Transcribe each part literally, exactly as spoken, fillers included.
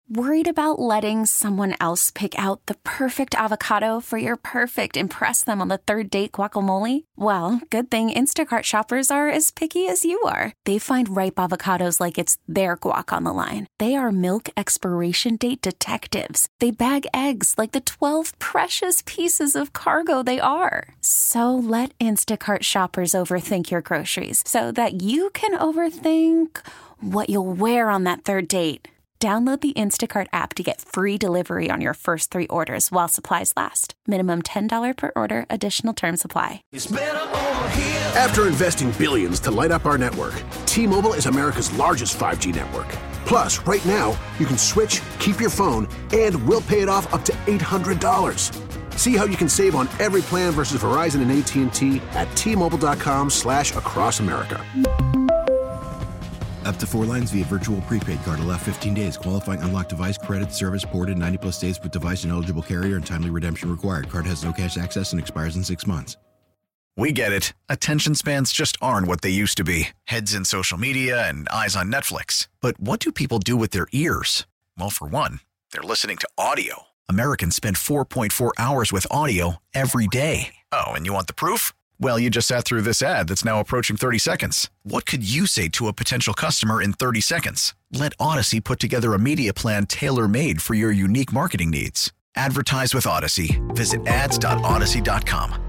Worried about letting someone else pick out the perfect avocado for your perfect impress them on the third date guacamole? Well, good thing Instacart shoppers are as picky as you are. They find ripe avocados like it's their guac on the line. They are milk expiration date detectives. They bag eggs like the twelve precious pieces of cargo they are. So let Instacart shoppers overthink your groceries so that you can overthink what you'll wear on that third date. Download the Instacart app to get free delivery on your first three orders while supplies last. Minimum ten dollars per order. Additional terms apply. After investing billions to light up our network, T-Mobile is America's largest five G network. Plus, right now, you can switch, keep your phone, and we'll pay it off up to eight hundred dollars. See how you can save on every plan versus Verizon and A T and T at T-Mobile.com slash across America. Up to four lines via virtual prepaid card. Allow fifteen days. Qualifying unlocked device credit service ported ninety plus days with device and eligible carrier and timely redemption required. Card has no cash access and expires in six months. We get it. Attention spans just aren't what they used to be. Heads in social media and eyes on Netflix. But what do people do with their ears? Well, for one, they're listening to audio. Americans spend four point four hours with audio every day. Oh, and you want the proof? Well, you just sat through this ad that's now approaching thirty seconds. What could you say to a potential customer in thirty seconds? Let Odyssey put together a media plan tailor-made for your unique marketing needs. Advertise with Odyssey. Visit ads dot odyssey dot com.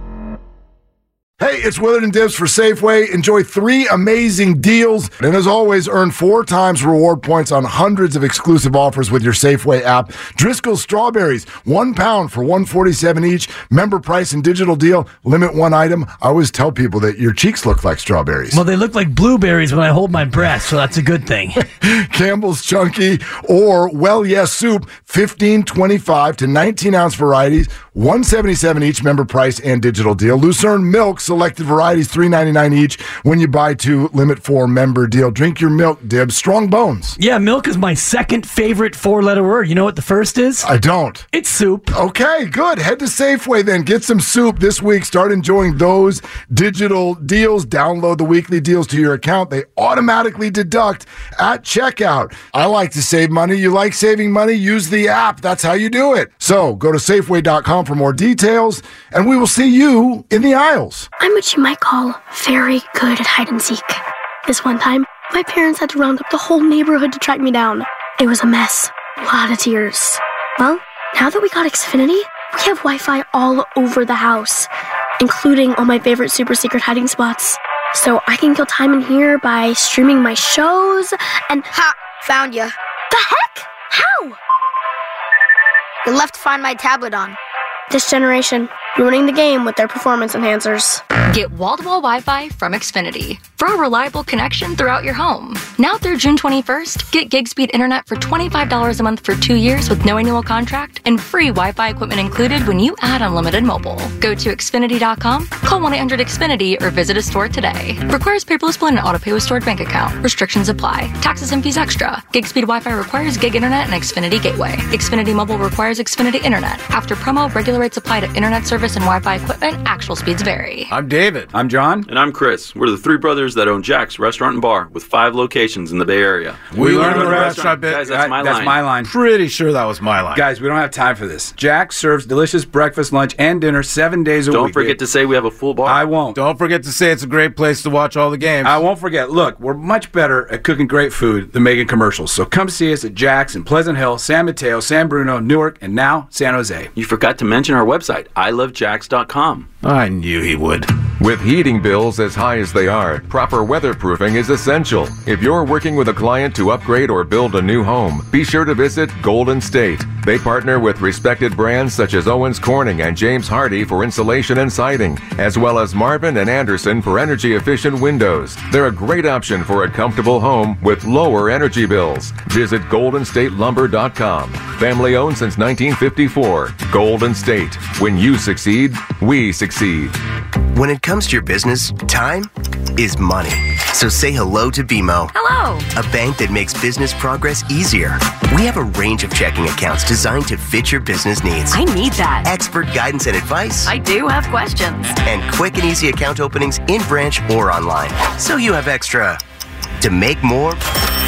Hey, it's Willard and Dibbs for Safeway. Enjoy three amazing deals. And as always, earn four times reward points on hundreds of exclusive offers with your Safeway app. Driscoll's Strawberries, one pound for one forty-seven each. Member price and digital deal. Limit one item. I always tell people that your cheeks look like strawberries. Well, they look like blueberries when I hold my breath, so that's a good thing. Campbell's Chunky or Well Yes Soup, fifteen, twenty-five to nineteen ounce varieties. one seventy-seven each. Member price and digital deal. Lucerne Milk, selected varieties, three ninety-nine each. When you buy two, limit four member deal. Drink your milk, Dibs. Strong bones. Yeah, milk is my second favorite four-letter word. You know what the first is? I don't. It's soup. Okay, good. Head to Safeway then. Get some soup this week. Start enjoying those digital deals. Download the weekly deals to your account. They automatically deduct at checkout. I like to save money. You like saving money? Use the app. That's how you do it. So go to Safeway dot com for more details, and we will see you in the aisles. I'm what you might call very good at hide and seek. This one time, my parents had to round up the whole neighborhood to track me down. It was a mess. A lot of tears. Well, now that we got Xfinity, we have Wi-Fi all over the house, including all my favorite super secret hiding spots. So I can kill time in here by streaming my shows and... Ha! Found ya. The heck? How? You left Find My tablet on. This generation, ruining the game with their performance enhancers. Get wall-to-wall Wi-Fi from Xfinity for a reliable connection throughout your home. Now through June twenty-first, get gig speed internet for twenty-five dollars a month for two years with no annual contract and free Wi-Fi equipment included when you add unlimited mobile. Go to Xfinity dot com, call one eight hundred X Finity, or visit a store today. Requires paperless plan and auto-pay with stored bank account. Restrictions apply. Taxes and fees extra. Gig speed Wi-Fi requires gig internet and Xfinity Gateway. Xfinity Mobile requires Xfinity Internet. After promo, regular rates apply to internet service and Wi-Fi equipment. Actual speeds vary. I'm David. I'm John. And I'm Chris. We're the three brothers that own Jack's Restaurant and Bar with five locations in the Bay Area. We, we learned the, the restaurant, restaurant bit. Guys, that's my that's line. my line. Pretty sure that was my line. Guys, we don't have time for this. Jack's serves delicious breakfast, lunch, and dinner seven days a don't week. Don't forget to say we have a full bar. I won't. Don't forget to say it's a great place to watch all the games. I won't forget. Look, we're much better at cooking great food than making commercials. So come see us at Jack's in Pleasant Hill, San Mateo, San Bruno, Newark, and now San Jose. You forgot to mention our website, I love jacks dot com. I knew he would. With heating bills as high as they are, proper weatherproofing is essential. If you're working with a client to upgrade or build a new home, be sure to visit Golden State. They partner with respected brands such as Owens Corning and James Hardie for insulation and siding, as well as Marvin and Anderson for energy-efficient windows. They're a great option for a comfortable home with lower energy bills. Visit golden state lumber dot com. Family owned since nineteen fifty-four. Golden State. When you succeed, we succeed. When it comes to your business, time is money. So say hello to B M O. Hello. A bank that makes business progress easier. We have a range of checking accounts designed to fit your business needs. I need that. Expert guidance and advice. I do have questions. And quick and easy account openings in branch or online. So you have extra to make more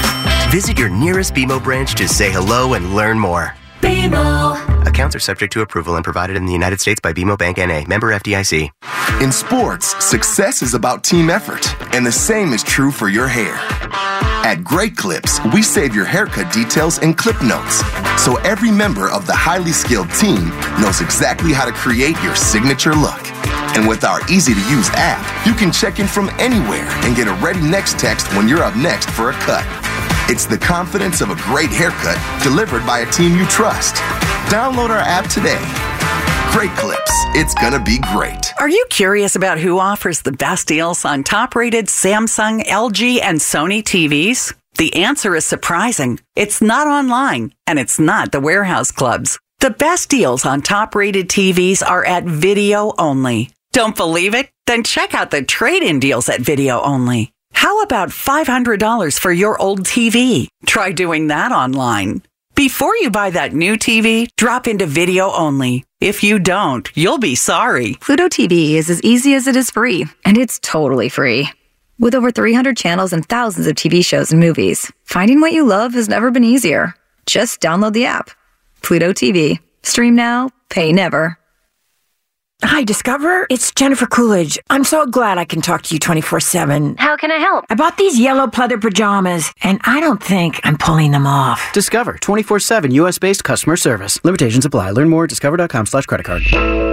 Visit your nearest B M O branch to say hello and learn more. B M O. Accounts are subject to approval and provided in the United States by B M O Bank N A, member F D I C. In sports, success is about team effort, and the same is true for your hair. At Great Clips, we save your haircut details in clip notes, so every member of the highly skilled team knows exactly how to create your signature look. And with our easy-to-use app, you can check in from anywhere and get a ready next text when you're up next for a cut. It's the confidence of a great haircut delivered by a team you trust. Download our app today. Great Clips. It's gonna be great. Are you curious about who offers the best deals on top-rated Samsung, L G, and Sony T Vs? The answer is surprising. It's not online, and it's not the warehouse clubs. The best deals on top-rated T Vs are at Video Only. Don't believe it? Then check out the trade-in deals at Video Only. How about five hundred dollars for your old T V? Try doing that online. Before you buy that new T V, drop into Video Only. If you don't, you'll be sorry. Pluto T V is as easy as it is free, and it's totally free. With over three hundred channels and thousands of T V shows and movies, finding what you love has never been easier. Just download the app. Pluto T V. Stream now, pay never. Hi, Discover. It's Jennifer Coolidge. I'm so glad I can talk to you twenty-four seven. How can I help? I bought these yellow pleather pajamas, and I don't think I'm pulling them off. Discover, twenty-four seven U S-based customer service. Limitations apply. Learn more at discover.com slash credit card.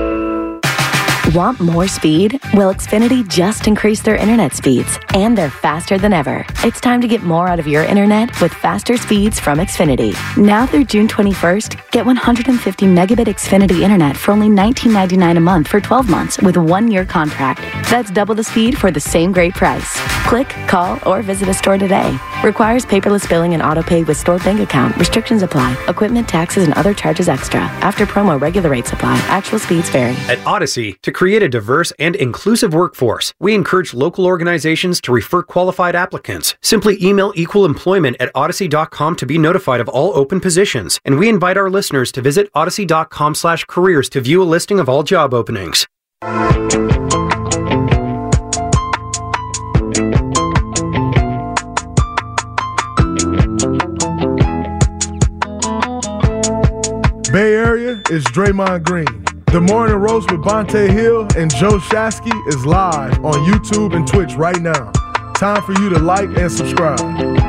Want more speed? Well, Xfinity just increased their internet speeds, and they're faster than ever. It's time to get more out of your internet with faster speeds from Xfinity. Now through June twenty-first, get one hundred fifty megabit Xfinity internet for only nineteen ninety-nine a month for twelve months with a one-year contract. That's double the speed for the same great price. Click, call, or visit a store today. Requires paperless billing and auto-pay with stored bank account. Restrictions apply. Equipment, taxes, and other charges extra. After promo, regular rates apply. Actual speeds vary. At Odyssey, to create a diverse and inclusive workforce, we encourage local organizations to refer qualified applicants. Simply email equal employment at odyssey dot com to be notified of all open positions. And we invite our listeners to visit odyssey dot com slash careers to view a listing of all job openings. Bay Area is Draymond Green. The Morning Roast with Bonte Hill and Joe Shasky is live on YouTube and Twitch right now. Time for you to like and subscribe.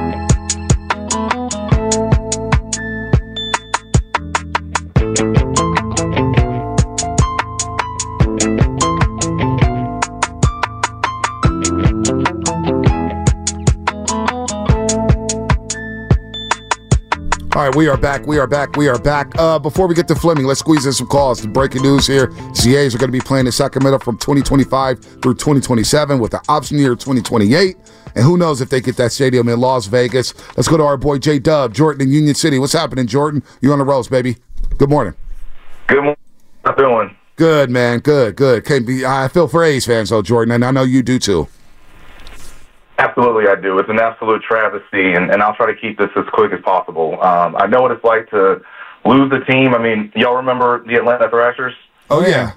All right, we are back. We are back. We are back. Uh, before we get to Fleming, let's squeeze in some calls. The breaking news here: Z As are going to be playing in Sacramento from twenty twenty-five through twenty twenty-seven with the option year twenty twenty-eight. And who knows if they get that stadium in Las Vegas. Let's go to our boy J Dub, Jordan in Union City. What's happening, Jordan? You on the roast, baby? Good morning. Good morning. How you doing? Good, man. Good, good. Can't be, I feel for A's fans, though, Jordan, and I know you do too. Absolutely, I do. It's an absolute travesty, and, and I'll try to keep this as quick as possible. Um, I know what it's like to lose the team. I mean, y'all remember the Atlanta Thrashers? Oh, yeah.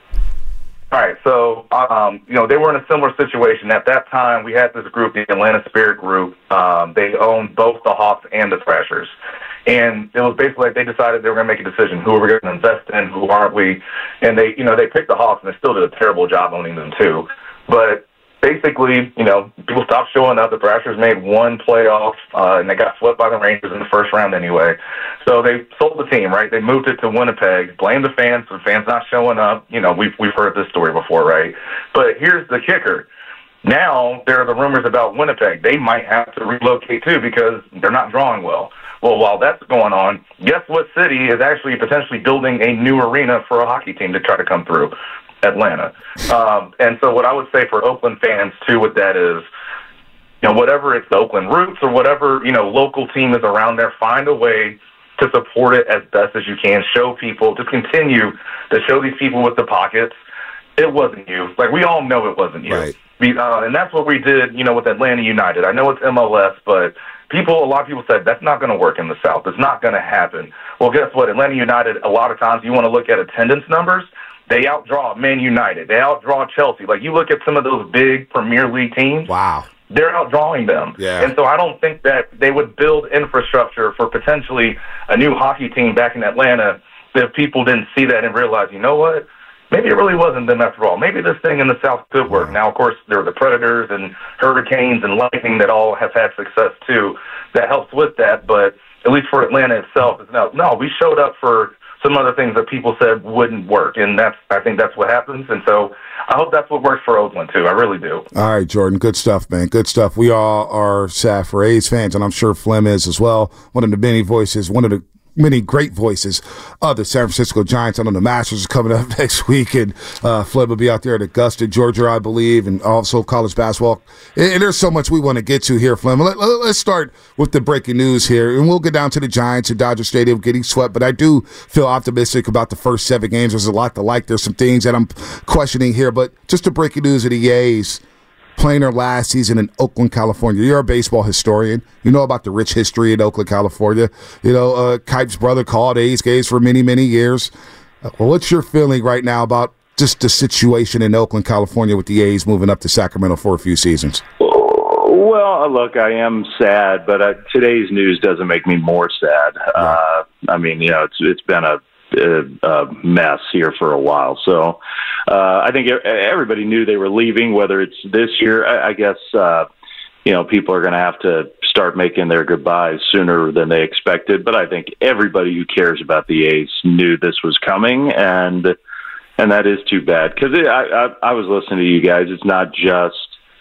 All right, so, um, you know, they were in a similar situation. At that time, we had this group, the Atlanta Spirit Group. Um, they owned both the Hawks and the Thrashers. And it was basically like they decided they were going to make a decision. Who are we going to invest in? Who aren't we? And they, you know, they picked the Hawks, and they still did a terrible job owning them, too. But basically, you know, people stopped showing up. The Thrashers made one playoff, uh, and they got swept by the Rangers in the first round anyway. So they sold the team, right? They moved it to Winnipeg, blamed the fans for the fans not showing up. You know, we've, we've heard this story before, right? But here's the kicker. Now there are the rumors about Winnipeg. They might have to relocate, too, because they're not drawing well. Well, while that's going on, guess what city is actually potentially building a new arena for a hockey team to try to come through? Atlanta. Um, and so what I would say for Oakland fans, too, with that is, you know, whatever it's the Oakland Roots or whatever, you know, local team is around there, find a way to support it as best as you can. Show people, just continue to show these people with the pockets, it wasn't you. Like, we all know it wasn't you. Right. We, uh, and that's what we did, you know, with Atlanta United. I know it's M L S, but people, a lot of people said, that's not going to work in the South. It's not going to happen. Well, guess what? Atlanta United, a lot of times you want to look at attendance numbers, they outdraw Man United. They outdraw Chelsea. Like, you look at some of those big Premier League teams. Wow. they're outdrawing them. Yeah. And so I don't think that they would build infrastructure for potentially a new hockey team back in Atlanta if people didn't see that and realize, you know what, maybe it really wasn't them after all. Maybe this thing in the South could work. Now, of course, there are the Predators and Hurricanes and Lightning that all have had success, too. That helps with that, but at least for Atlanta itself, it's no, no, we showed up for some other things that people said wouldn't work, and that's I think that's what happens, and so I hope that's what works for Oakland, too. I really do. All right, Jordan. Good stuff, man. Good stuff. We all are sad for A's fans, and I'm sure Flem is as well. One of the many voices, one of the many great voices of the San Francisco Giants. I know the Masters is coming up next week, and uh, Flem will be out there at Augusta, Georgia, I believe, and also college basketball. And, and there's so much we want to get to here, Flem. Let, let, let's start with the breaking news here, and we'll get down to the Giants and Dodger Stadium getting swept, but I do feel optimistic about the first seven games. There's a lot to like. There's some things that I'm questioning here, but just the breaking news of the A's playing their last season in Oakland, California. You're a baseball historian. You know about the rich history in Oakland, California. You know, uh, Kipe's brother called A's games for many, many years. Uh, what's your feeling right now about just the situation in Oakland, California with the A's moving up to Sacramento for a few seasons? Well, look, I am sad, but uh, today's news doesn't make me more sad. Uh, I mean, you know, it's it's been a a mess here for a while. So uh, I think everybody knew they were leaving, whether it's this year. I, I guess, uh, you know, people are going to have to start making their goodbyes sooner than they expected. But I think everybody who cares about the A's knew this was coming, and and that is too bad. Because I, I, I was listening to you guys. It's not just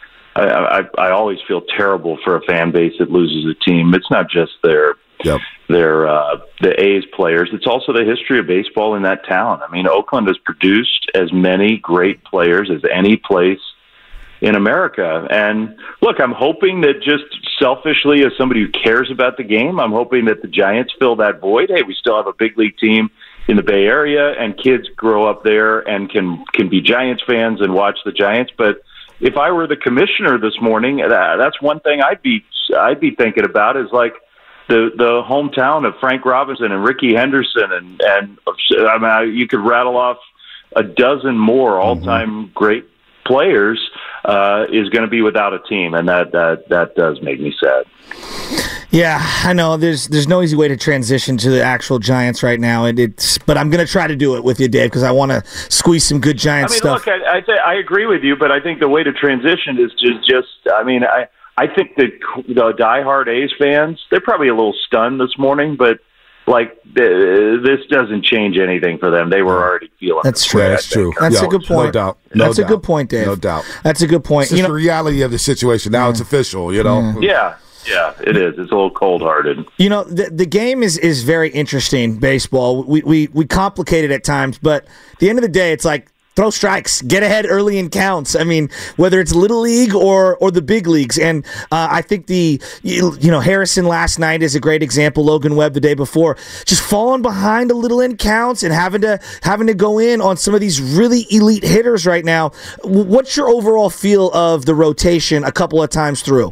I, I, I always feel terrible for a fan base that loses a team. It's not just their Yep. They're uh, the A's players. It's also the history of baseball in that town. I mean, Oakland has produced as many great players as any place in America. And look, I'm hoping that just selfishly, as somebody who cares about the game, I'm hoping that the Giants fill that void. Hey, we still have a big league team in the Bay Area, and kids grow up there and can can be Giants fans and watch the Giants. But if I were the commissioner this morning, that, that's one thing I'd be I'd be thinking about is like, the the hometown of Frank Robinson and Ricky Henderson, and, and I mean, you could rattle off a dozen more all-time mm-hmm. great players, uh, is going to be without a team, and that, that, that does make me sad. Yeah, I know. There's there's no easy way to transition to the actual Giants right now, and it's but I'm going to try to do it with you, Dave, because I want to squeeze some good Giants I mean, stuff. Look, I, I, th- I agree with you, but I think the way to transition is just, just I mean, I – I think that the diehard A's fans, they're probably a little stunned this morning, but like this doesn't change anything for them. They were already feeling That's it. true. Yeah, that's true. That's Yo, a good point. No doubt. No that's doubt. a good point, Dave. No doubt. That's a good point. It's just you know, the reality of the situation. Now yeah. it's official, you know? Yeah. Yeah, it is. It's a little cold-hearted. You know, the the game is, is very interesting, baseball. We, we, we complicate it at times, but at the end of the day, it's like, throw strikes, get ahead early in counts. I mean, whether it's Little League or or the big leagues. And uh, I think the, you, you know, Harrison last night is a great example. Logan Webb the day before, just falling behind a little in counts and having to having to go in on some of these really elite hitters right now. What's your overall feel of the rotation a couple of times through?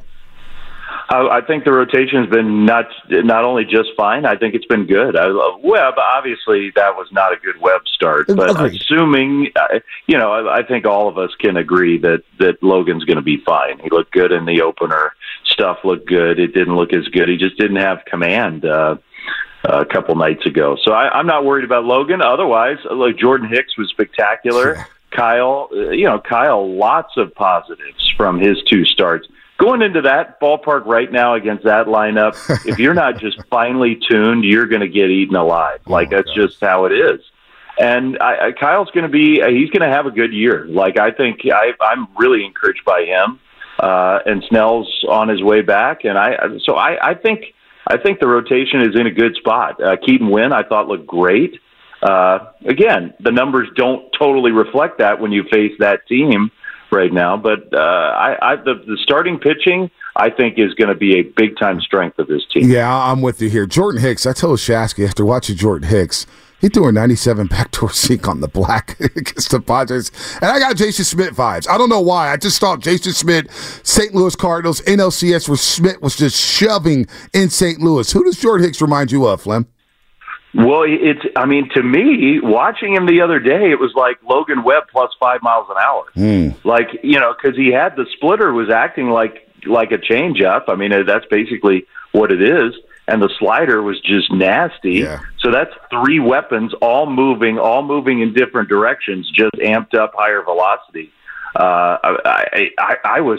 I think the rotation's been not not only just fine. I think it's been good. I love Webb. Obviously, that was not a good Webb start, but Agreed. assuming, you know, I, I think all of us can agree that that Logan's going to be fine. He looked good in the opener. Stuff looked good. It didn't look as good. He just didn't have command uh, a couple nights ago. So I, I'm not worried about Logan. Otherwise, like Jordan Hicks was spectacular. Sure. Kyle, you know, Kyle, lots of positives from his two starts. Going into that ballpark right now against that lineup, if you're not just finely tuned, you're going to get eaten alive. Like, oh that's gosh. just how it is. And I, I, Kyle's going to be, he's going to have a good year. Like, I think I, I'm really encouraged by him. Uh, and Snell's on his way back. And I, so I, I think, I think the rotation is in a good spot. Uh, Keaton Wynn, I thought looked great. Uh, again, the numbers don't totally reflect that when you face that team right now, but uh, I, I the, the starting pitching, I think, is going to be a big-time strength of this team. Yeah, I'm with you here. Jordan Hicks, I told Shasky after watching Jordan Hicks, he threw a ninety-seven backdoor sink on the black against the Padres. And I got Jason Schmidt vibes. I don't know why. I just thought Jason Schmidt, Saint Louis Cardinals, N L C S, where Schmidt was just shoving in Saint Louis. Who does Jordan Hicks remind you of, Flem? Well, it's, I mean, to me, watching him the other day, it was like Logan Webb plus five miles an hour. Mm. Like, you know, because he had the splitter was acting like like a changeup. I mean, that's basically what it is. And the slider was just nasty. Yeah. So that's three weapons, all moving, all moving in different directions, just amped up higher velocity. Uh, I, I, I was,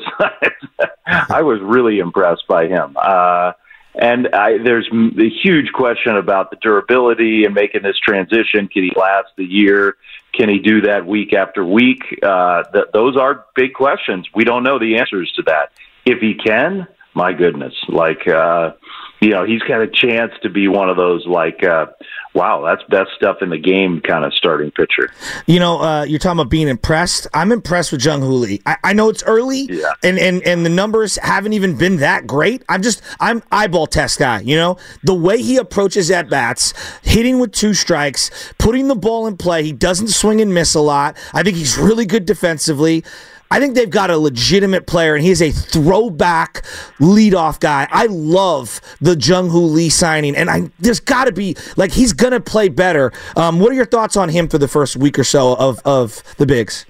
I was really impressed by him. Uh, and I, there's a huge question about the durability and making this transition. Can he last the year? Can he do that week after week? Uh, th- those are big questions. We don't know the answers to that. If he can, my goodness, like, uh, you know, he's got a chance to be one of those, like, uh, wow, that's best stuff in the game kind of starting pitcher. You know, uh, you're talking about being impressed. I'm impressed with Jung Hoo Lee. I, I know it's early, yeah. and, and, and the numbers haven't even been that great. I'm just, I'm eyeball test guy, you know? The way he approaches at-bats, hitting with two strikes, putting the ball in play, he doesn't swing and miss a lot. I think he's really good defensively. I think they've got a legitimate player, and he's a throwback leadoff guy. I love the Jung Hoo Lee signing, and I there's got to be, like, he's going to play better. Um, what are your thoughts on him for the first week or so of, of the Bigs?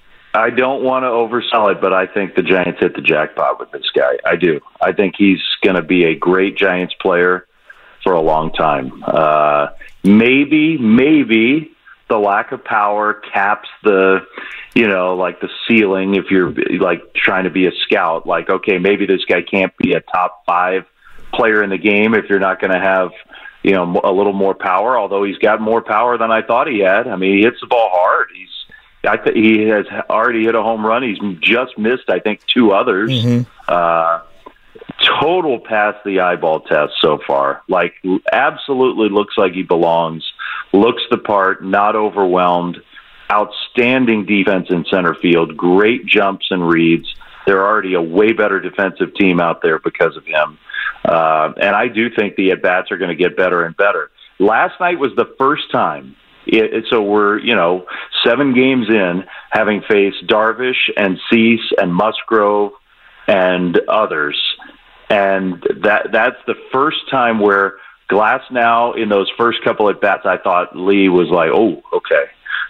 I don't want to oversell it, but I think the Giants hit the jackpot with this guy. I do. I think he's going to be a great Giants player for a long time. Uh, maybe, maybe the lack of power caps the, you know, like the ceiling if you're like trying to be a scout. Like, okay, maybe this guy can't be a top five player in the game if you're not going to have, you know, a little more power, although he's got more power than I thought he had. I mean, he hits the ball hard. He's, I th- he has already hit a home run. He's just missed, I think, two others. Mm-hmm. Uh, total pass the eyeball test so far. Like, absolutely looks like he belongs. Looks the part, not overwhelmed. Outstanding defense in center field. Great jumps and reads. They're already a way better defensive team out there because of him. Uh, and I do think the at-bats are going to get better and better. Last night was the first time. It, so we're, you know, seven games in, having faced Darvish and Cease and Musgrove and others. And that that's the first time where Glasnow, in those first couple at bats, I thought Lee was like, oh, okay.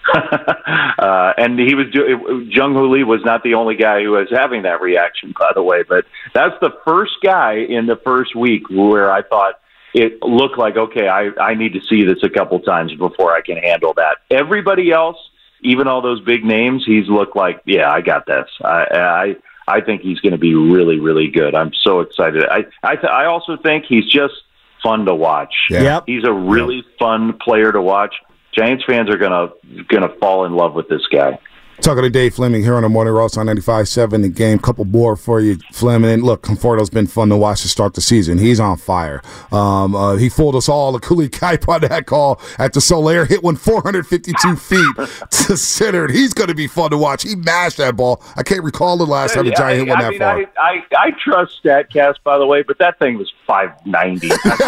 uh, and he was doing. Jung Hoo Lee was not the only guy who was having that reaction, by the way. But that's the first guy in the first week where I thought it looked like, okay, I, I need to see this a couple times before I can handle that. Everybody else, even all those big names, he's looked like, yeah, I got this. I I, I think he's going to be really, really good. I'm so excited. I I, th- I also think he's just fun to watch. Yeah. Yep. He's a really fun player to watch. Giants fans are gonna gonna fall in love with this guy. Talking to Dave Fleming here on the Morning Roast on ninety-five point seven. The game, couple more for you, Fleming. And look, Conforto's been fun to watch to start the season. He's on fire. Um, uh, he fooled us all. The Cooley Kipe on that call at the Soler hit one four hundred fifty-two feet to center. And he's going to be fun to watch. He mashed that ball. I can't recall the last time the Giant hit one I that mean, far. I, I, I trust StatCast, by the way, but that thing was five ninety.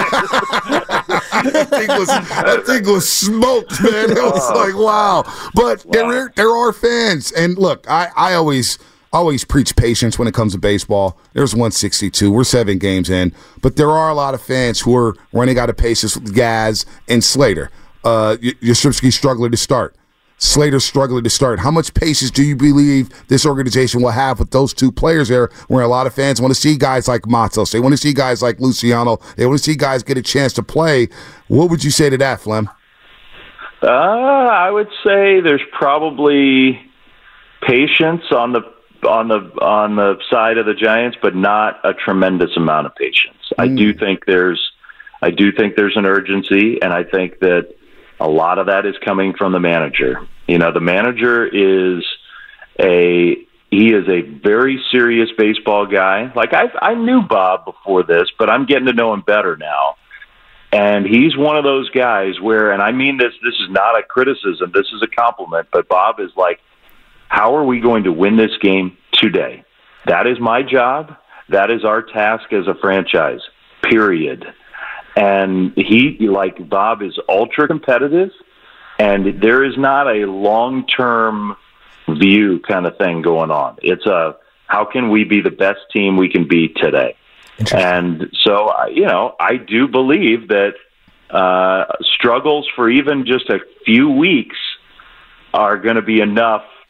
that, thing was, that thing was smoked, man. It was like, wow. But wow. there there are fans. And look, I, I always always preach patience when it comes to baseball. There's one sixty-two. We're seven games in. But there are a lot of fans who are running out of patience with Gaz and Slater. Uh, Yastrzemski's struggling to start. Slater's struggling to start. How much patience do you believe this organization will have with those two players there, where a lot of fans want to see guys like Matos? They want to see guys like Luciano. They want to see guys get a chance to play. What would you say to that, Flem? Uh, I would say there's probably patience on the on the on the side of the Giants, but not a tremendous amount of patience. Mm. I do think there's I do think there's an urgency, and I think that a lot of that is coming from the manager. You know, the manager is a he is a very serious baseball guy. Like I I knew Bob before this, but I'm getting to know him better now. And he's one of those guys where, and I mean this, this is not a criticism, this is a compliment, but Bob is like, how are we going to win this game today? That is my job. That is our task as a franchise, period. And he, like Bob, is ultra competitive, and there is not a long-term view kind of thing going on. It's a, how can we be the best team we can be today? And so, you know, I do believe that uh, struggles for even just a few weeks are going to be enough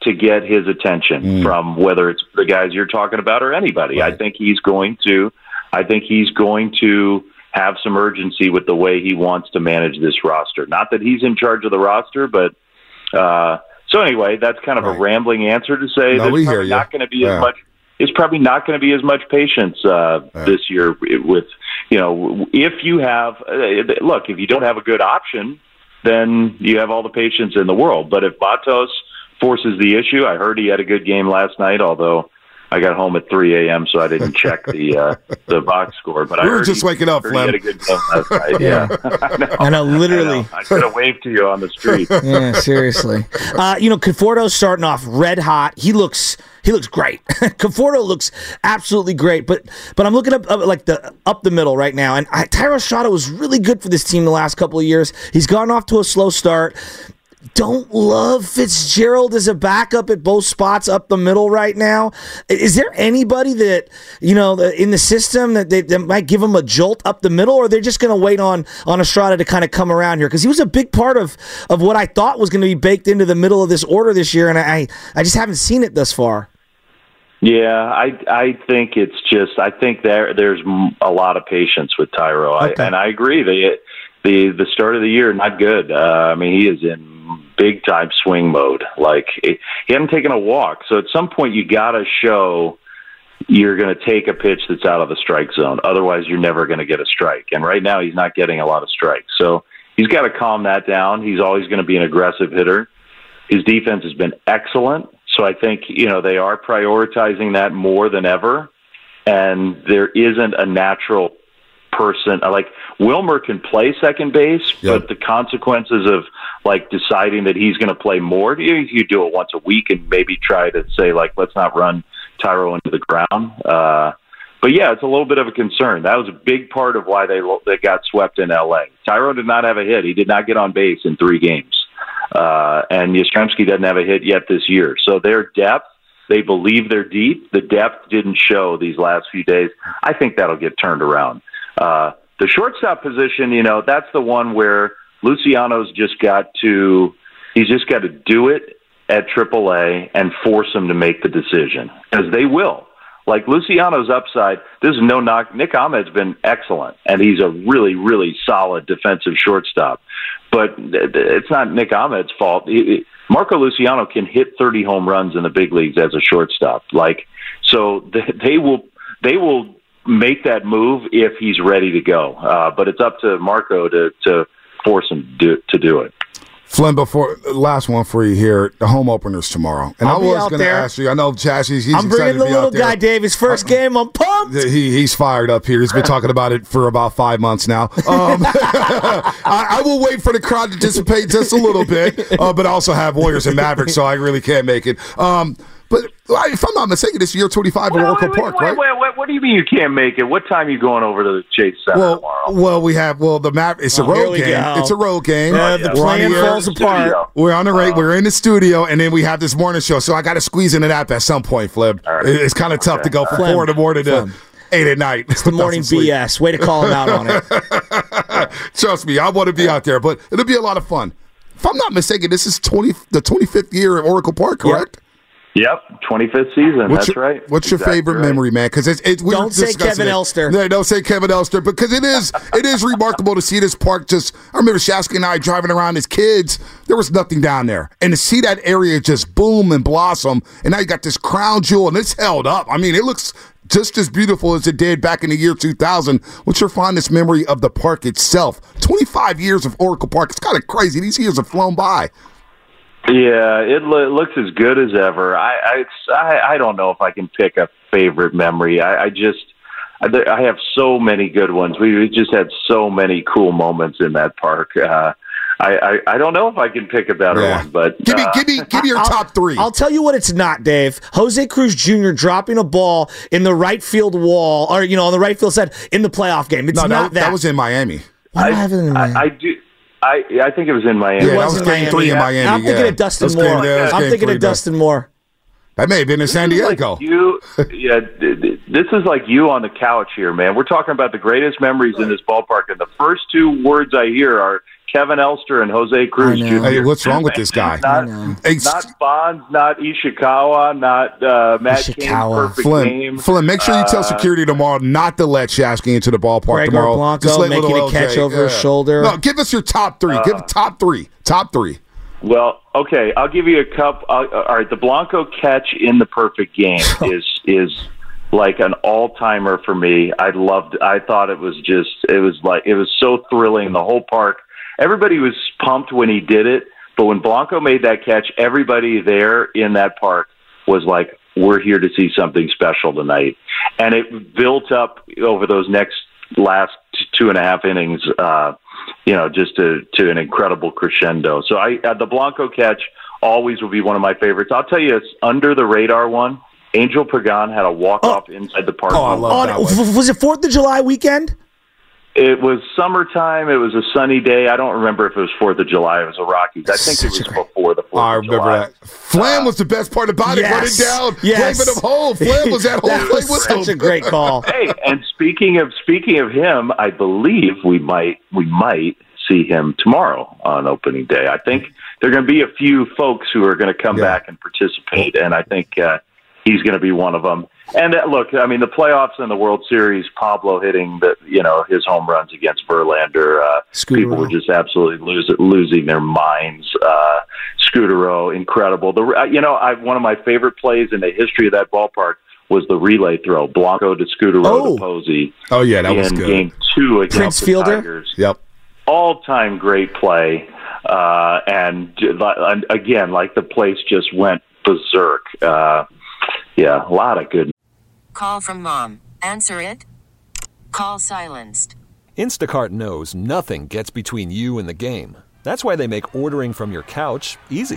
to get his attention mm. from whether it's the guys you're talking about or anybody. Right. I think he's going to, I think he's going to have some urgency with the way he wants to manage this roster. Not that he's in charge of the roster, but uh, so anyway, that's kind of right. a rambling answer to say no, there's probably not going to be yeah. as much. It's probably not going to be as much patience uh, right. this year with, you know, if you have, uh, look, if you don't have a good option, then you have all the patience in the world. But if Matos forces the issue, I heard he had a good game last night, although I got home at three a.m., so I didn't check the uh, the box score. But we I were just he, waking up, Flem. He had a good game last night. Yeah, I know. I know literally. I, know. I should have waved to you on the street. Yeah, seriously. Uh, you know, Conforto's starting off red hot. He looks he looks great. Conforto looks absolutely great. But but I'm looking up, up like the up the middle right now, and I, Thairo Estrada was really good for this team the last couple of years. He's gone off to a slow start. Don't love Fitzgerald as a backup at both spots up the middle right now. Is there anybody that, you know, in the system that, they, that might give him a jolt up the middle, or they're just going to wait on, on Estrada to kind of come around here? Because he was a big part of, of what I thought was going to be baked into the middle of this order this year, and I, I just haven't seen it thus far. Yeah, I I think it's just I think there there's a lot of patience with Thairo, okay. I, and I agree. The the the start of the year not good. Uh, I mean, he is in big time swing mode. Like he hadn't taken a walk, so at some point you got to show you're going to take a pitch that's out of the strike zone. Otherwise, you're never going to get a strike. And right now, he's not getting a lot of strikes, so he's got to calm that down. He's always going to be an aggressive hitter. His defense has been excellent. So I think, you know, they are prioritizing that more than ever. And there isn't a natural person. Like, Wilmer can play second base, yep. but the consequences of, like, deciding that he's going to play more, you, you do it once a week and maybe try to say, like, let's not run Thairo into the ground. Uh, but, yeah, it's a little bit of a concern. That was a big part of why they, they got swept in L A. Thairo did not have a hit. He did not get on base in three games. Uh, and Yastrzemski doesn't have a hit yet this year. So their depth, they believe they're deep. The depth didn't show these last few days. I think that'll get turned around. Uh, the shortstop position, you know, that's the one where Luciano's just got to, he's just got to do it at triple A and force them to make the decision. Because they will. Like Luciano's upside, this is no knock. Nick Ahmed's been excellent, and he's a really, really solid defensive shortstop. But it's not Nick Ahmed's fault. Marco Luciano can hit thirty home runs in the big leagues as a shortstop. Like, so they will they will make that move if he's ready to go. Uh, but it's up to Marco to to force him to do, to do it. Flynn, before last one for you here, the home opener's tomorrow, and I'll I was going to ask you. I know Chassis. He's I'm bringing the little guy, Dave. His first game. I'm pumped. He he's fired up here. He's been talking about it for about five months now. Um, I, I will wait for the crowd to dissipate just a little bit, uh, but I also have Warriors and Mavericks, so I really can't make it. Um, But if I'm not mistaken, this year twenty-five at Oracle Park, wait, right? Wait, wait, what do you mean you can't make it? What time are you going over to the Chase Center well, tomorrow? Well, we have well the map. It's a oh, road game. Go. It's a road game. Uh, the plan falls apart. We're on the right. Uh, we're in the studio, and then we have this morning show. So I got to squeeze in an app at some point, Flip. Right. It's kind of tough okay. to go from Flip. four in the morning to Flip. eight at night. It's the morning B S. Way to call him out on it. Trust me, I want to be out there, but it'll be a lot of fun. If I'm not mistaken, this is twenty the twenty-fifth year at Oracle Park, correct? Yep. Yep, twenty-fifth season. What's That's your, right. What's exactly your favorite right. memory, man? Because it's, it's we don't say Kevin it. Elster. No, don't say Kevin Elster, because it is it is remarkable to see this park. Just I remember Shasky and I driving around as kids. There was nothing down there, and to see that area just boom and blossom, and now you got this crown jewel, and it's held up. I mean, it looks just as beautiful as it did back in the year two thousand. What's your fondest memory of the park itself? twenty-five years of Oracle Park. It's kind of crazy. These years have flown by. Yeah, it, lo- it looks as good as ever. I, I I I don't know if I can pick a favorite memory. I, I just I, I have so many good ones. We just had so many cool moments in that park. Uh, I, I I don't know if I can pick a better yeah. one, but give me uh, give me give me your I'll, top three. I'll tell you what it's not, Dave. Jose Cruz Junior dropping a ball in the right field wall, or you know, on the right field side in the playoff game. It's no, not that, that was in Miami. Why I, have it in Miami? I, I do. I I think it was in Miami. Yeah, it that was was in game Miami. three in Miami. I'm thinking yeah. of Dustin That's Moore. game, yeah, I'm thinking three, of Dustin Moore. That may have been in San Diego. Like you, yeah, this is like you on the couch here, man. We're talking about the greatest memories in this ballpark, and the first two words I hear are Kevin Elster and Jose Cruz Junior Hey, what's wrong with this guy? Not, not Bonds, not Ishikawa, not uh, Matt Cain, perfect Flynn, game. Flynn, make sure you tell Uh, security tomorrow not to let Shasky into the ballpark Gregor tomorrow. Blanco Just let making little a catch L J, over his shoulder. No, give us your top three. Uh, give top three. Top three. Well, okay, I'll give you a cup. Uh, all right, the Blanco catch in the perfect game is is like an all timer for me. I loved. I thought it was just. It was like it was so thrilling. The whole park. Everybody was pumped when he did it, but when Blanco made that catch, everybody there in that park was like, "We're here to see something special tonight," and it built up over those next last two and a half innings. Uh, you know, just to, to an incredible crescendo. So I, uh, the Blanco catch always will be one of my favorites. I'll tell you, it's under the radar one. Angel Pagan had a walk off oh. inside the park. Oh, I love that one. Was it Fourth of July weekend? It was summertime. It was a sunny day. I don't remember if it was Fourth of July. It was the Rockies. I think it was before the Fourth I of July. remember that. Flam was the best part about it. Yes. Run it down, Yes. flaming them home. Flam was that whole That play was with such him. a great call. Hey, and speaking of speaking of him, I believe we might we might see him tomorrow on opening day. I think there are going to be a few folks who are going to come Yeah. back and participate, and I think uh, he's going to be one of them. And uh, look, I mean, the playoffs and the World Series, Pablo hitting the you know his home runs against Verlander, uh, people were just absolutely lose, losing their minds. Uh, Scudero, incredible. The uh, you know I, one of my favorite plays in the history of that ballpark was the relay throw, Blanco to Scudero Oh. to Posey. Oh, yeah, that in was good. Game two against Prince the Fielder? Tigers. Yep. All-time great play, uh, and, and again, like the place just went berserk. Uh, yeah, a lot of good. Call from mom. Answer it. Call silenced. Instacart knows nothing gets between you and the game. That's why they make ordering from your couch easy.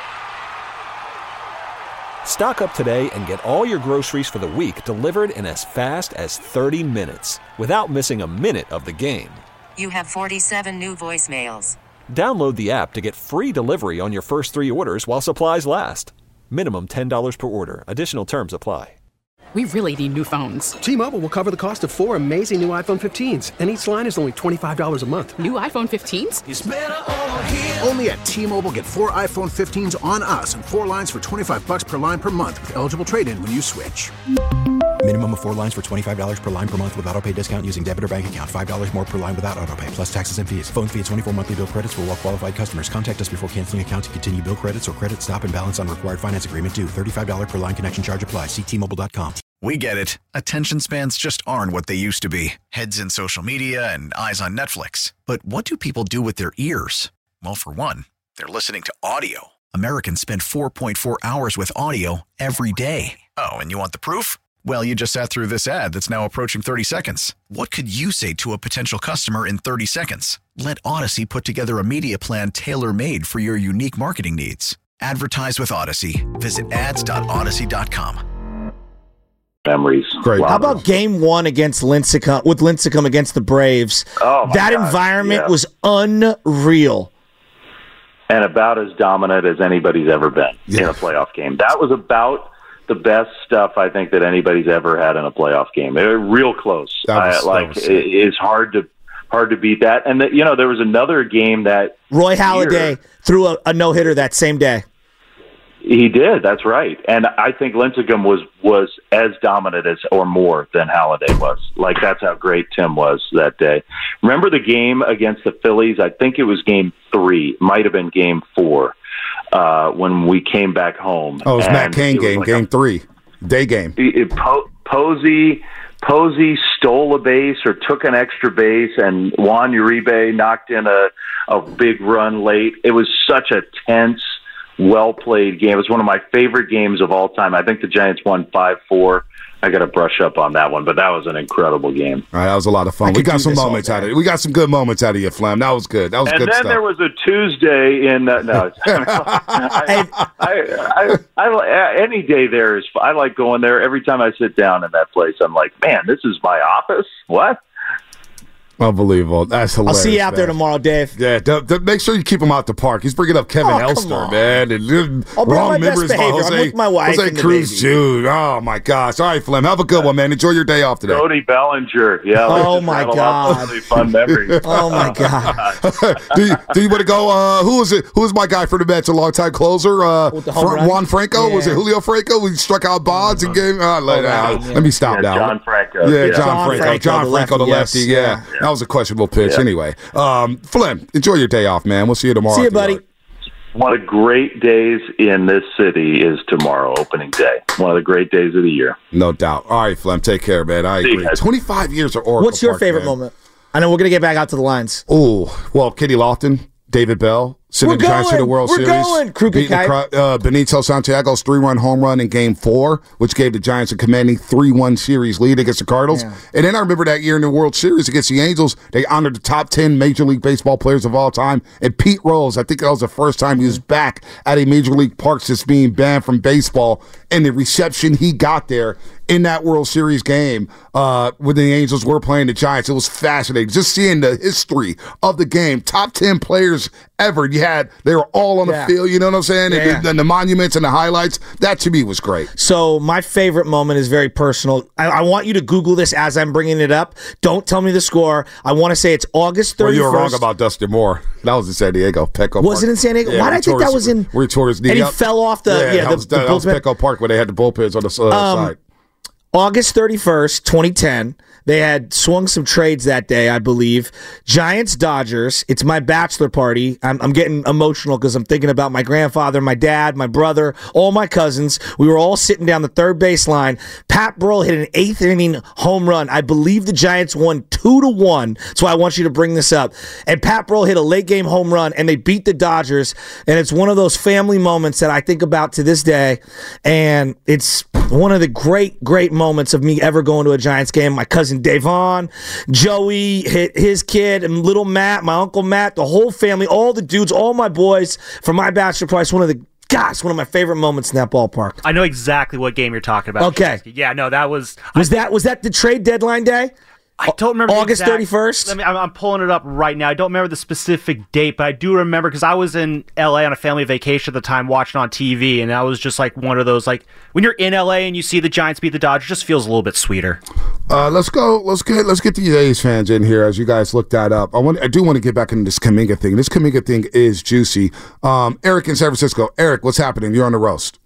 Stock up today and get all your groceries for the week delivered in as fast as thirty minutes without missing a minute of the game. You have forty-seven new voicemails. Download the app to get free delivery on your first three orders while supplies last. Minimum ten dollars per order. Additional terms apply. We really need new phones. T-Mobile will cover the cost of four amazing new iPhone fifteens, and each line is only twenty-five dollars a month. New iPhone fifteens? It's better over here. Only at T-Mobile, get four iPhone fifteens on us and four lines for twenty-five bucks per line per month with eligible trade-in when you switch. Minimum of four lines for twenty-five dollars per line per month with autopay discount using debit or bank account. five dollars more per line without autopay, plus taxes and fees. Phone fee at twenty-four monthly bill credits for well-qualified customers. Contact us before canceling account to continue bill credits or credit stop and balance on required finance agreement due. thirty-five dollars per line connection charge applies. See T Mobile dot com. We get it. Attention spans just aren't what they used to be. Heads in social media and eyes on Netflix. But what do people do with their ears? Well, for one, they're listening to audio. Americans spend four point four hours with audio every day. Oh, and you want the proof? Well, you just sat through this ad that's now approaching thirty seconds. What could you say to a potential customer in thirty seconds? Let Odyssey put together a media plan tailor-made for your unique marketing needs. Advertise with Odyssey. Visit ads dot odyssey dot com. Memories. Great. How about game one against Lincecum, with Lincecum against the Braves? Oh, my that God. environment Yeah. was unreal. And about as dominant as anybody's ever been in a playoff game. That was about the best stuff I think that anybody's ever had in a playoff game. They were real close. That was- I, like that was it, it's hard to hard to beat that. And the, you know, there was another game that Roy year- Halladay threw a, a no hitter that same day. He did. That's right. And I think Lincecum was was as dominant as or more than Halladay was. Like that's how great Tim was that day. Remember the game against the Phillies? I think it was game three. Might have been game four uh, when we came back home. Oh, it was And Matt Cain it was game, like game a- three, day game. it, it, po- Posey Posey stole a base or took an extra base, and Juan Uribe knocked in a a big run late. It was such a tense, well-played game. It was one of my favorite games of all time. I think the Giants won five four. I got to brush up on that one, but that was an incredible game. All right, that was a lot of fun. I We could got do some this all moments day. out of it. We got some good moments out of you, Flam. That was good. That was And good then stuff. there was a Tuesday in uh, no. I, I, I, I, any day there is. I like going there. Every time I sit down in that place, I'm like, man, this is my office. What? Unbelievable. That's hilarious. I'll see you out man. there tomorrow, Dave. Yeah, d- d- make sure you keep him out the park. He's bringing up Kevin Oh, come Elster, on. man. And, uh, I'll bring wrong my best memories by behavior. I'm Jose, with my wife Jose and the Cruz baby. Junior Oh, my gosh. All right, Flem, have a good one, man. Enjoy your day off today. Cody Bellinger. Yeah. let's Oh, just my rattle off God. some really fun memories. Oh, my God. do, you, do you want to go? Uh, who was it? Who was my guy for the Mets? A longtime closer? Uh, With the home Fr- run? Juan Franco? Was it Yeah. Julio Franco? We struck out Bonds and gave. Uh, let, Oh, uh, right, yeah. let me stop Yeah, now. John Franco. Yeah, Yeah. John, John Franco. Franco, John the Franco, the lefty, lefty. yes. Yeah. that was a questionable pitch. Yeah. Anyway, um, Flem, enjoy your day off, man. We'll see you tomorrow. See you, at the buddy. yard. One of the great days in this city is tomorrow, opening day. One of the great days of the year. No doubt. All right, Flem, take care, man. I See you agree. guys. twenty-five years of Oracle What's your Park, favorite man. moment? I know we're going to get back out to the lines. Oh, well, Kenny Lofton, David Bell, sending We're the Giants to the going. World We're Series. going. Krugel Beating the Kite. cro- uh, Benito Santiago's three-run home run in Game Four, which gave the Giants a commanding three one series lead against the Cardinals. Yeah. And then I remember that year in the World Series against the Angels, they honored the top ten Major League Baseball players of all time. And Pete Rose, I think that was the first time he was back at a Major League park since being banned from baseball. And the reception he got there in that World Series game uh, when the Angels were playing the Giants, it was fascinating. Just seeing the history of the game, top ten players ever. You had, they were all on the Yeah. field, you know what I'm saying? Yeah, And, yeah. the, and the monuments and the highlights, that to me was great. So my favorite moment is very personal. I, I want you to Google this as I'm bringing it up. Don't tell me the score. I want to say it's August Well, thirty-first. you were wrong about Dustin Moore. That was in San Diego, Petco Was Park. it in San Diego? Yeah, Why where did I think tore that his- was in- Where he tore his knee and he up. fell off the- yeah, that, the- was, the that was bullpen. Petco Park where they had the bullpens on the uh, Um, side. August thirty-first, twenty ten. They had swung some trades that day, I believe. Giants, Dodgers. It's my bachelor party. I'm, I'm getting emotional because I'm thinking about my grandfather, my dad, my brother, all my cousins. We were all sitting down the third baseline. Pat Burrell hit an eighth inning home run. I believe the Giants won two to one. That's why I want you to bring this up. And Pat Burrell hit a late game home run, and they beat the Dodgers. And it's one of those family moments that I think about to this day. And it's one of the great, great moments of me ever going to a Giants game. My cousin Davon, Joey, hit his kid, and little Matt, my uncle Matt, the whole family, all the dudes, all my boys from my bachelor party. It's one of the gosh, one of my favorite moments in that ballpark. I know exactly what game you're talking about. Okay. Yeah, no, that was Was that was that the trade deadline day? I don't remember the August exact- thirty-first? Let me, I'm, I'm pulling it up right now. I don't remember the specific date, but I do remember because I was in L A on a family vacation at the time watching on T V, and that was just like one of those, like, when you're in L A and you see the Giants beat the Dodgers, it just feels a little bit sweeter. Uh, let's go. Let's get let's get the A's fans in here as you guys look that up. I want. I do want to get back into this Kuminga thing. This Kuminga thing is juicy. Um, Eric in San Francisco. Eric, what's happening? You're on the roast.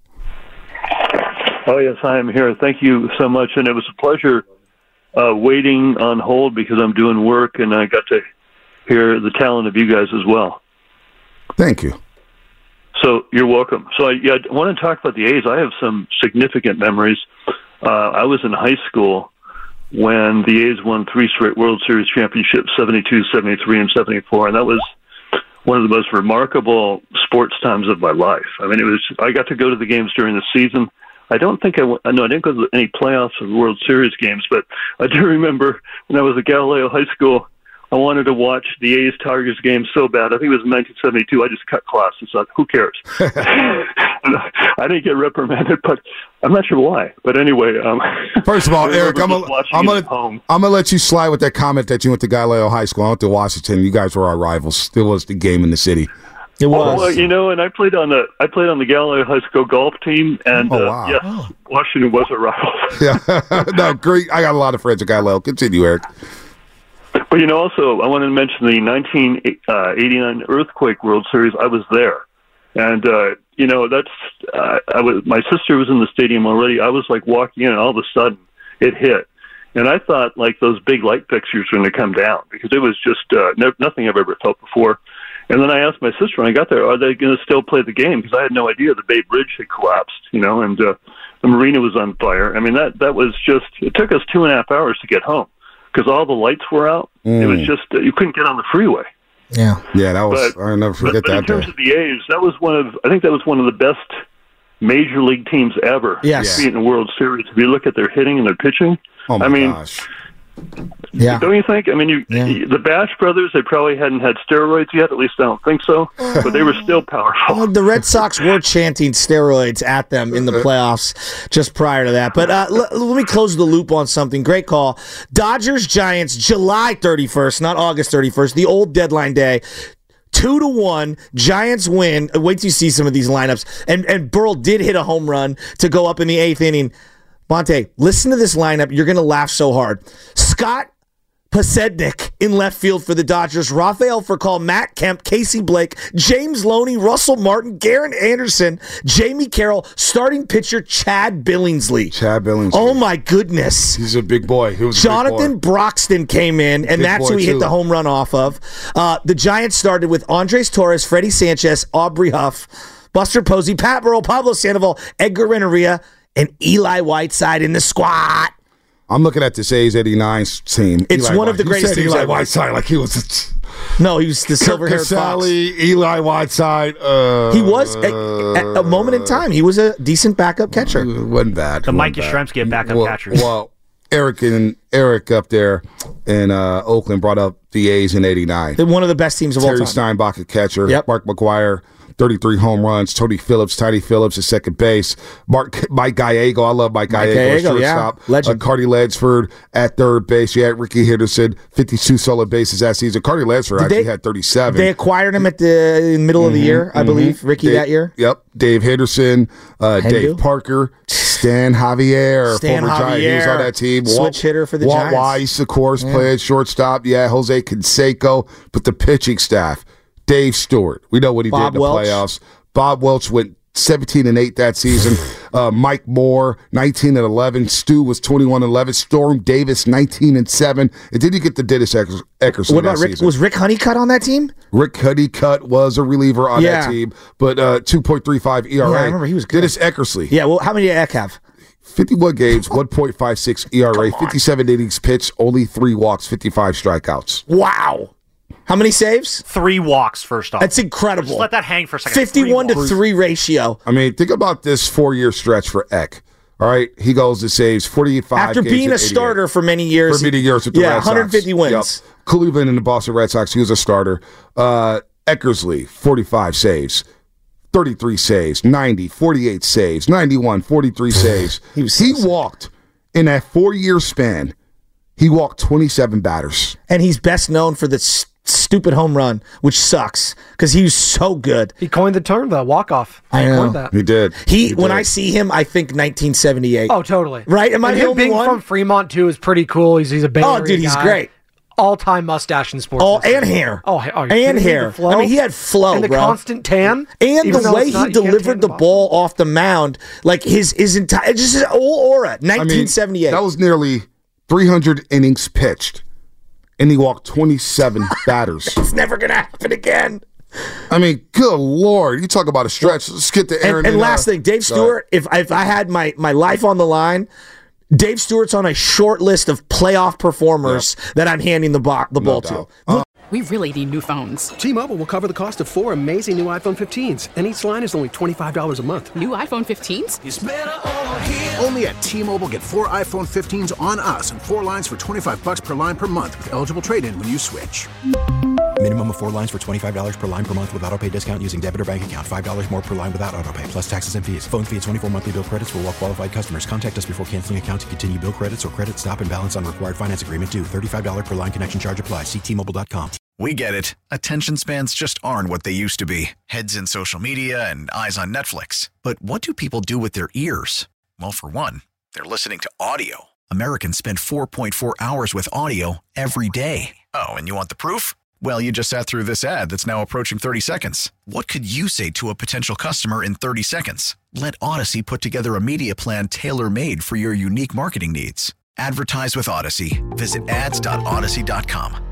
Oh, yes, I am here. Thank you so much. And it was a pleasure uh, waiting on hold because I'm doing work, and I got to hear the talent of you guys as well. Thank you. So you're welcome. So I, yeah, I want to talk about the A's. I have some significant memories. Uh, I was in high school when the A's won three straight World Series championships, seventy-two, seventy-three, and seventy-four, and that was one of the most remarkable sports times of my life. I mean, it was. I got to go to the games during the season. I don't think I went, no, I didn't go to any playoffs or World Series games, but I do remember when I was at Galileo High School, I wanted to watch the A's Tigers game so bad. I think it was in nineteen seventy-two. I just cut class and thought, who cares? I didn't get reprimanded, but I'm not sure why. But anyway, um, First of all, I Eric, I'm remember gonna just watching I'm it gonna at home. I'm gonna let you slide with that comment that you went to Galileo High School. I went to Washington. You guys were our rivals. Still was the game in the city. It was. Well, you know, and I played on the I played on the Galileo High School golf team, and Oh, uh, wow. yes, Washington was a rival. Yeah, no, great. I got a lot of friends at Galileo. Continue, Eric. But you know, also I wanted to mention the nineteen eighty-nine Earthquake World Series. I was there, and uh, you know that's uh, I was my sister was in the stadium already. I was like walking in, and all of a sudden it hit, and I thought like those big light fixtures were going to come down because it was just uh, no, nothing I've ever felt before. And then I asked my sister when I got there, are they going to still play the game? Because I had no idea the Bay Bridge had collapsed, you know, and uh, the marina was on fire. I mean, that that was just, it took us two and a half hours to get home because all the lights were out. Mm. It was just, uh, you couldn't get on the freeway. Yeah. Yeah, that was, But- I'll never forget but, but that in terms day. of the A's, that was one of, I think that was one of the best major league teams ever. Yes. Beating the World Series. If you look at their hitting and their pitching, Oh, my I mean, gosh. Yeah. Don't you think? I mean, you, yeah. the Bash brothers, they probably hadn't had steroids yet. At least I don't think so. But they were still powerful. Well, the Red Sox were chanting steroids at them in the playoffs just prior to that. But uh, l- let me close the loop on something. Great call. Dodgers, Giants, July thirty-first, not August thirty-first, the old deadline day. Two to one, Giants win. Wait till you see some of these lineups. And, and Burrell did hit a home run to go up in the eighth inning. Monte, listen to this lineup. You're going to laugh so hard. Scott Pasednik in left field for the Dodgers. Rafael Furcal, Matt Kemp, Casey Blake, James Loney, Russell Martin, Garen Anderson, Jamie Carroll, starting pitcher Chad Billingsley. Chad Billingsley. Oh, my goodness. He's a big boy. He was Jonathan a big boy. Broxton came in, and Big that's boy who he too. hit the home run off of. Uh, the Giants started with Andres Torres, Freddie Sanchez, Aubrey Huff, Buster Posey, Pat Burrell, Pablo Sandoval, Edgar Renteria, and Eli Whiteside in the squad. I'm looking at this A's eighty-nine team. It's Eli one of the White- greatest you said teams Eli ever. Whiteside like he was a No, he was the silver-haired fox. Casale, Eli Whiteside. Uh, He was, at, at a moment in time, he was a decent backup catcher. Wasn't bad. The Mike Wasn't bad. Yastrzemski of backup well, catchers. Well, Eric and Eric up there in uh, Oakland brought up the A's in eighty-nine. They're one of the best teams of all Terry time. Steinbach a catcher. Yep. Mark McGuire, thirty-three home runs. Tony Phillips, Tiny Phillips at second base. Mark, Mike Gallego. I love Mike, Mike Gallego. Gallego, yeah. Shortstop. Legend. Uh, Carty Ledsford at third base. You had Ricky Henderson, fifty-two solo bases that season. Carty Ledsford Did actually they- had thirty-seven. They acquired him at the middle of the year, I believe, Ricky, Dave- that year. Yep. Dave Henderson, uh, Hendu. Dave Parker, Stan Javier, Stan former Giant. He was Javier, on that team. switch Walt, hitter for the Walt Giants. Weiss, of course, Yeah. played shortstop. Yeah, Jose Canseco. But the pitching staff, Dave Stewart. We know what he Bob did in the Welch. playoffs. Bob Welch went seventeen and eight that season. Uh, Mike Moore, nineteen and eleven. Stu was twenty-one and eleven. Storm Davis, nineteen and seven. And then you get the Dennis Eckers- Eckersley What about that Rick? season. Was Rick Honeycutt on that team? Rick Honeycutt was a reliever on Yeah. that team, but uh, two point three five E R A. Yeah, I remember he was good. Dennis Eckersley, Yeah, well, how many did Eck have? fifty-one games, one point five six E R A, fifty-seven innings pitched, only three walks, fifty-five strikeouts. Wow. How many saves? Three walks, first off. That's incredible. Just let that hang for a second. fifty-one Three to walks. three ratio. I mean, think about this four-year stretch for Eck. All right, he goes to saves forty-five After games being in a eighty-eight. starter for many years. For many years with the yeah, Red Sox. one hundred fifty wins. Yep. Cleveland and the Boston Red Sox, he was a starter. Uh, Eckersley, forty-five saves, thirty-three saves, ninety, forty-eight saves, ninety-one, forty-three saves. He was he so walked, in that four-year span, he walked twenty-seven batters. And he's best known for the s- stupid home run, which sucks because he was so good. He coined the term, the walk-off. I He know. coined that. He did. He, He when did. I see him, I think nineteen seventy-eight. Oh, totally. Right? Am I and the him only being one? from Fremont, too, is pretty cool. He's, he's a Bay Oh, Area dude, he's guy. great. All-time mustache in sports. Oh, history. and hair. Oh, are you and kidding me? hair. The flow? I mean, he had flow, and the bro. constant tan. And Even the though way it's not- he you can't tan delivered the ball. ball off the mound, like his his entire, just his whole aura. I mean, nineteen seventy-eight. that was nearly three hundred innings pitched, and he walked twenty-seven batters. It's never gonna happen again. I mean, good Lord. You talk about a stretch. Let's get to Aaron. And, and uh, last thing, Dave Stewart. If if I had my my life on the line, Dave Stewart's on a short list of playoff performers that I'm handing the ball the ball to. Uh, We really need new phones. T-Mobile will cover the cost of four amazing new iPhone fifteens, and each line is only twenty-five dollars a month. New iPhone fifteens? Only at T-Mobile, get four iPhone fifteens on us and four lines for twenty-five bucks per line per month with eligible trade-in when you switch. Minimum of four lines for twenty-five dollars per line per month with autopay discount using debit or bank account. five dollars more per line without autopay, plus taxes and fees. Phone fee at twenty-four monthly bill credits for well-qualified customers. Contact us before canceling account to continue bill credits or credit stop and balance on required finance agreement due. thirty-five dollars per line connection charge applies. See T Mobile dot com. We get it. Attention spans just aren't what they used to be. Heads in social media and eyes on Netflix. But what do people do with their ears? Well, for one, they're listening to audio. Americans spend four point four hours with audio every day. Oh, and you want the proof? Well, you just sat through this ad that's now approaching thirty seconds. What could you say to a potential customer in thirty seconds? Let Odyssey put together a media plan tailor-made for your unique marketing needs. Advertise with Odyssey. Visit ads dot odyssey dot com.